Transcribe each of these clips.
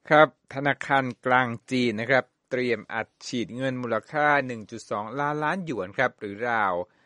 ครับธนาคารกลางจีนนะครับเตรียมอัดฉีดเงินมูลค่า 1.2 ล้านล้านหยวนครับหรือราว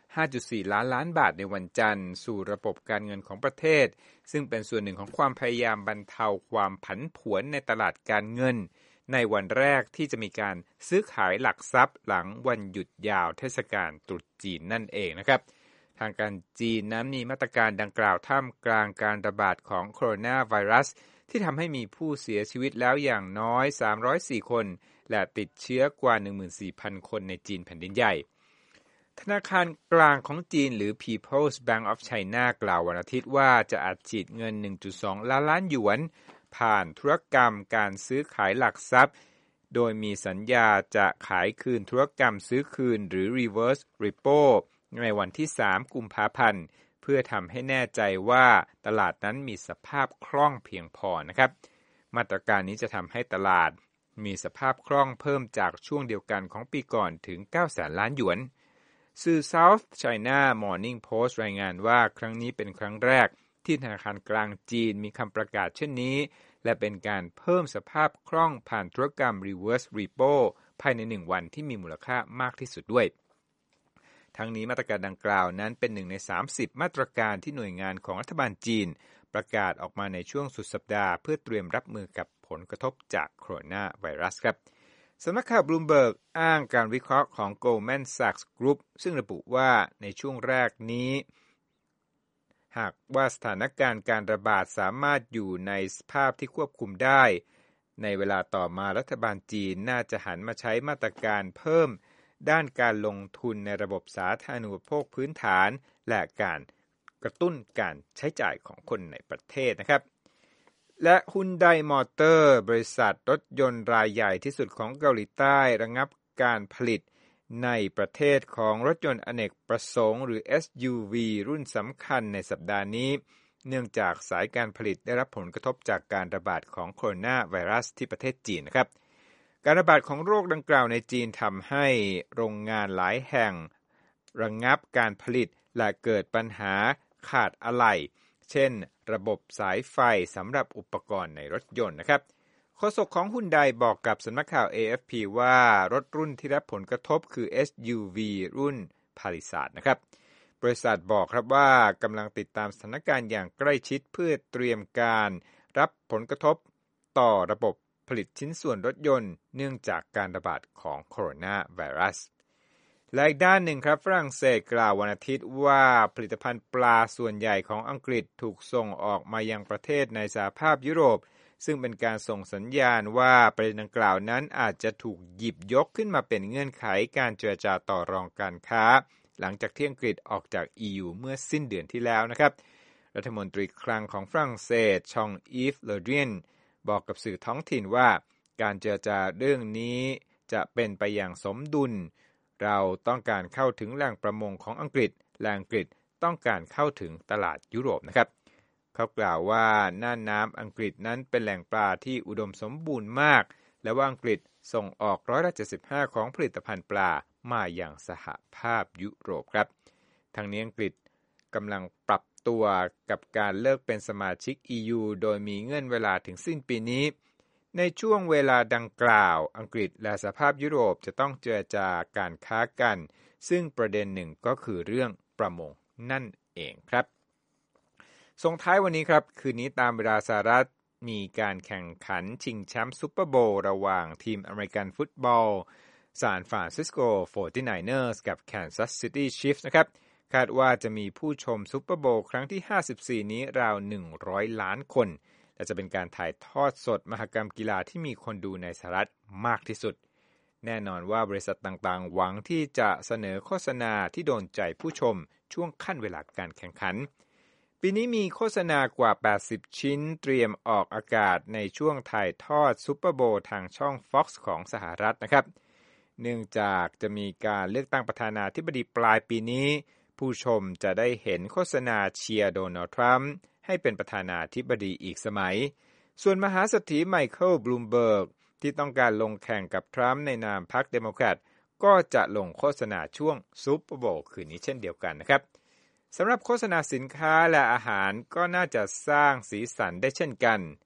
5.4 ล้านล้านบาทในวันจันทร์สู่ระบบการเงินของประเทศซึ่งเป็นส่วนหนึ่งของความพยายามบรรเทาความผันผวนในตลาดการเงินในวันแรกที่จะมีการซื้อขายหลักทรัพย์หลังวันหยุดยาวเทศกาลตรุษจีนนั่นเองนะครับทางการจีนนั้นมีมาตรการดังกล่าวท่ามกลางการระบาดของโคโรนาไวรัสที่ทำให้มีผู้เสียชีวิตแล้วอย่างน้อย304คนและติดเชื้อกว่า 14,000 คนในจีนแผ่นดินใหญ่ธนาคารกลางของจีนหรือ People's Bank of China กล่าววันอาทิตย์ว่าจะอัดฉีดเงิน 1.2 ล้านล้านหยวนผ่านธุรกรรมการซื้อขายหลักทรัพย์โดยมีสัญญาจะขายคืนธุรกรรมซื้อคืนหรือ reverse repo ในวันที่3กุมภาพันธ์เพื่อทำให้แน่ใจว่าตลาดนั้นมีสภาพคล่องเพียงพอนะครับมาตรการนี้จะทำให้ตลาดมีสภาพคล่องเพิ่มจากช่วงเดียวกันของปีก่อนถึง 900,000 ล้านหยวนสื่อ South China Morning Post รายงานว่าครั้งนี้เป็นครั้งแรกที่ธนาคารกลางจีนมีคำประกาศเช่นนี้และเป็นการเพิ่มสภาพคล่องผ่านธุรกรรม reverse repo ภายใน1วันที่มีมูลค่ามากที่สุดด้วยทั้งนี้มาตรการดังกล่าวนั้นเป็น1ใน30มาตรการที่หน่วยงานของรัฐบาลจีนประกาศออกมาในช่วงสุดสัปดาห์เพื่อเตรียมรับมือกับผลกระทบจากโคโรนาไวรัสครับสำนักข่าว Bloomberg อ้างการวิเคราะห์ของ Goldman Sachs Group ซึ่งระบุว่าในช่วงแรกนี้หากว่าสถานการณ์การระบาดสามารถอยู่ในสภาพที่ควบคุมได้ในเวลาต่อมารัฐบาลจีนน่าจะหันมาใช้มาตรการเพิ่มด้านการลงทุนในระบบสาธารณูปโภคพื้นฐานและการกระตุ้นการใช้จ่ายของคนในประเทศนะครับและ Hyundai Motor บริษัทรถยนต์รายใหญ่ที่สุดของเกาหลีใต้ระงับการผลิตในประเทศของรถยนต์อเนกประสงค์หรือ SUV รุ่นสำคัญในสัปดาห์นี้เนื่องจากสายการผลิตได้รับผลกระทบจากการระบาดของโคโรนาไวรัสที่ประเทศจีนนะครับการระบาดของโรคดังกล่าวในจีนทำให้โรงงานหลายแห่งระงับการผลิตและเกิดปัญหาขาดอะไหล่เช่นระบบสายไฟสำหรับอุปกรณ์ในรถยนต์นะครับโฆษกของ Hyundai บอกกับสำนักข่าว AFP ว่ารถรุ่นที่รับผลกระทบคือ SUV รุ่น Palisade นะครับบริษัทบอกครับว่ากำลังติดตามสถานการณ์อย่างใกล้ชิดเพื่อเตรียมการรับผลกระทบต่อระบบผลิตชิ้นส่วนรถยนต์เนื่องจากการระบาดของโคโรนาไวรัสและอีกด้านหนึ่งครับฝรั่งเศสกล่าววันอาทิตย์ว่าผลิตภัณฑ์ปลาส่วนใหญ่ของอังกฤษถูกส่งออกมายังประเทศในสหภาพยุโรปซึ่งเป็นการส่งสัญญาณว่าประเด็นดังกล่าวนั้นอาจจะถูกหยิบยกขึ้นมาเป็นเงื่อนไขการเจรจาต่อรองการค้าหลังจากที่อังกฤษออกจาก EU เมื่อสิ้นเดือนที่แล้วนะครับรัฐมนตรีคลังของฝรั่งเศสชองอีฟ เลเดียนบอกกับสื่อท้องถิ่นว่าการเจรจาเรื่องนี้จะเป็นไปอย่างสมดุลเราต้องการเข้าถึงแหล่งประมงของอังกฤษและอังกฤษต้องการเข้าถึงตลาดยุโรปนะครับเขากล่าวว่าน่านน้ำอังกฤษนั้นเป็นแหล่งปลาที่อุดมสมบูรณ์มากและว่าอังกฤษส่งออก75%ของผลิตภัณฑ์ปลามาอย่างสหภาพยุโรปครับทั้งนี้อังกฤษกำลังปรับตัวกับการเลิกเป็นสมาชิก EU โดยมีเงื่อนเวลาถึงสิ้นปีนี้ในช่วงเวลาดังกล่าวอังกฤษและสหภาพยุโรปจะต้องเจรจาการค้ากันซึ่งประเด็นหนึ่งก็คือเรื่องประมงนั่นเองครับส่งท้ายวันนี้ครับคืนนี้ตามเวลาสหรัฐมีการแข่งขันชิงแชมป์ซุปเปอร์โบว์ระหว่างทีมอเมริกันฟุตบอลซานฟรานซิสโก 49ers กับ Kansas City Chiefs นะครับคาดว่าจะมีผู้ชมซุปเปอร์โบว์ครั้งที่54นี้ราว100ล้านคนและจะเป็นการถ่ายทอดสดมหกรรมกีฬาที่มีคนดูในสหรัฐมากที่สุดแน่นอนว่าบริษัทต่างๆหวังที่จะเสนอโฆษณาที่โดนใจผู้ชมช่วงขั้นเวลาการแข่งขันปีนี้มีโฆษณากว่า80ชิ้นเตรียมออกอากาศในช่วงถ่ายทอดซุปเปอร์โบว์ทางช่อง Fox ของสหรัฐนะครับเนื่องจากจะมีการเลือกตั้งประธานาธิบดีปลายปีนี้ผู้ชมจะได้เห็นโฆษณาเชียร์โดนัลด์ทรัมป์ให้เป็นประธานาธิบดีอีกสมัยส่วนมหาเศรษฐีไมเคิล บลูมเบิร์กที่ต้องการลงแข่งกับทรัมป์ในนามพรรคเดโมแครตก็จะลงโฆษณาช่วงซุปเปอร์โบว์คืนนี้เช่นเดียวกันนะครับสำหรับโฆษณาสินค้าและอาหารก็น่าจะสร้างสีสันได้เช่นกัน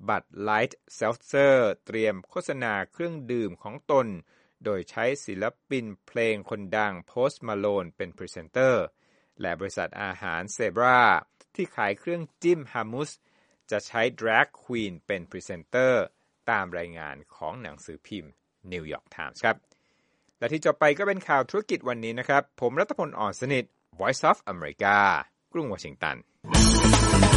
บัดไลท์เซลเซอร์เตรียมโฆษณาเครื่องดื่มของตนโดยใช้ศิลปินเพลงคนดังโพสต์มาโลนเป็นพรีเซนเตอร์และบริษัทอาหารเซบราที่ขายเครื่องจิ้มฮามุสจะใช้ Drag Queen เป็นพรีเซนเตอร์ตามรายงานของหนังสือพิมพ์ New York Times ครับและที่จบไปก็เป็นข่าวธุรกิจวันนี้นะครับผมรัตพล อ่อนสนิท Voice of America กรุงวอชิงตัน